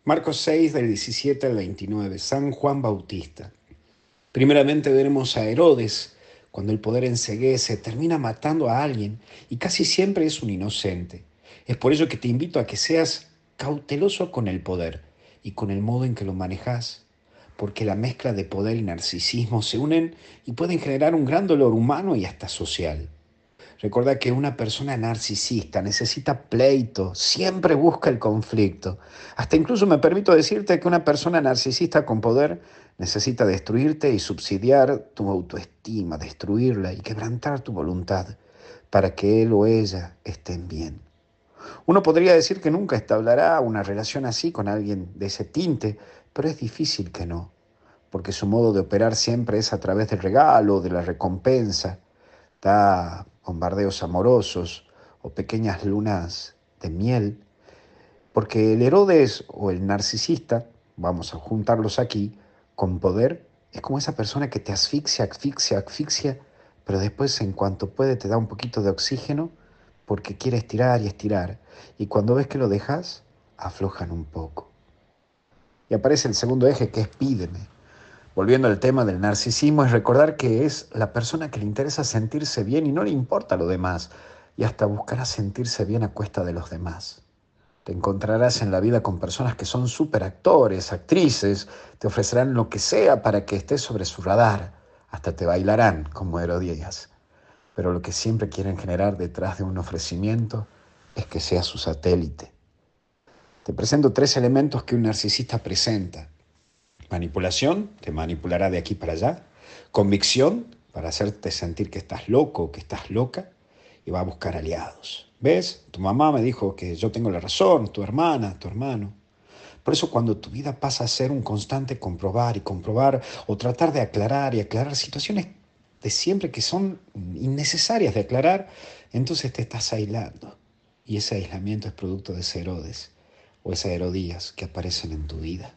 Marcos 6, del 17 al 29, San Juan Bautista. Primeramente veremos a Herodes, cuando el poder enceguece, termina matando a alguien y casi siempre es un inocente. Es por ello que te invito a que seas cauteloso con el poder y con el modo en que lo manejas, porque la mezcla de poder y narcisismo se unen y pueden generar un gran dolor humano y hasta social. Recuerda que una persona narcisista necesita pleito, siempre busca el conflicto. Hasta incluso me permito decirte que una persona narcisista con poder necesita destruirte y subsidiar tu autoestima, destruirla y quebrantar tu voluntad para que él o ella estén bien. Uno podría decir que nunca establecerá una relación así con alguien de ese tinte, pero es difícil que no, porque su modo de operar siempre es a través del regalo, de la recompensa. Da bombardeos amorosos o pequeñas lunas de miel, porque el Herodes o el narcisista, vamos a juntarlos aquí, con poder, es como esa persona que te asfixia, asfixia, asfixia, pero después en cuanto puede te da un poquito de oxígeno porque quiere estirar y estirar, y cuando ves que lo dejas, aflojan un poco. Y aparece el segundo eje que es pídeme. Volviendo al tema del narcisismo, es recordar que es la persona que le interesa sentirse bien y no le importa lo demás, y hasta buscará sentirse bien a cuesta de los demás. Te encontrarás en la vida con personas que son superactores, actrices, te ofrecerán lo que sea para que estés sobre su radar, hasta te bailarán como Herodías. Pero lo que siempre quieren generar detrás de un ofrecimiento es que seas su satélite. Te presento tres elementos que un narcisista presenta. Manipulación, te manipulará de aquí para allá. Convicción, para hacerte sentir que estás loco o que estás loca. Y va a buscar aliados. ¿Ves? Tu mamá me dijo que yo tengo la razón, tu hermana, tu hermano. Por eso cuando tu vida pasa a ser un constante comprobar y comprobar o tratar de aclarar y aclarar situaciones de siempre que son innecesarias de aclarar, entonces te estás aislando. Y ese aislamiento es producto de ese Herodes o esas Herodías que aparecen en tu vida.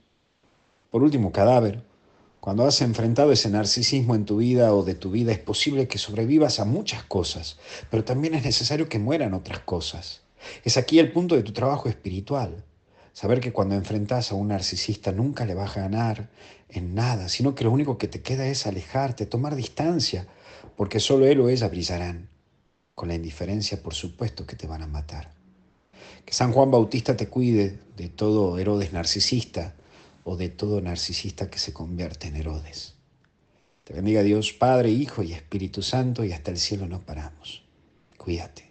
Por último, cadáver. Cuando has enfrentado ese narcisismo en tu vida o de tu vida, es posible que sobrevivas a muchas cosas, pero también es necesario que mueran otras cosas. Es aquí el punto de tu trabajo espiritual. Saber que cuando enfrentas a un narcisista nunca le vas a ganar en nada, sino que lo único que te queda es alejarte, tomar distancia, porque solo él o ella brillarán. Con la indiferencia, por supuesto, que te van a matar. Que San Juan Bautista te cuide de todo Herodes narcisista o de todo narcisista que se convierte en Herodes. Te bendiga Dios, Padre, Hijo y Espíritu Santo, y hasta el cielo no paramos. Cuídate.